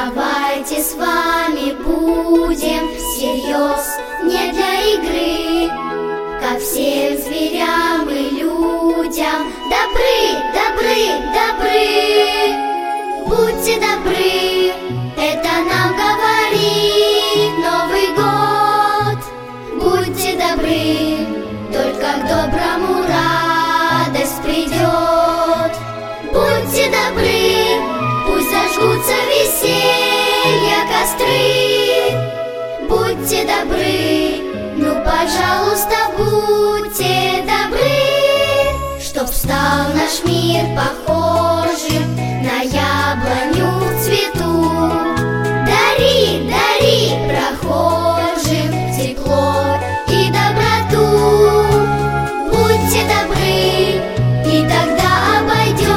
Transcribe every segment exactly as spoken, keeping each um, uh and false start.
Давайте с вами будем всерьез, не для игры, ко всем зверям и людям. Добры, добры, добры, будьте добры, это нам говорит Новый год. Будьте добры, только к доброму радость придет. Будьте добры, пусть зажгутся веселья костры. Будьте добры, ну, пожалуйста, будьте добры, чтоб стал наш мир похожим на яблоню в цвету. Дари, дари прохожим тепло и доброту. Будьте добры, и тогда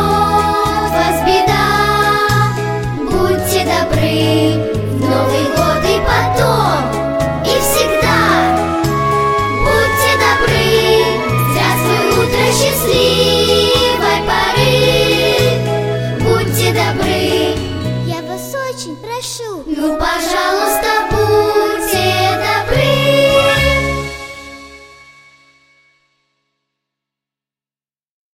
обойдет вас беда. Будьте добры, в Новый год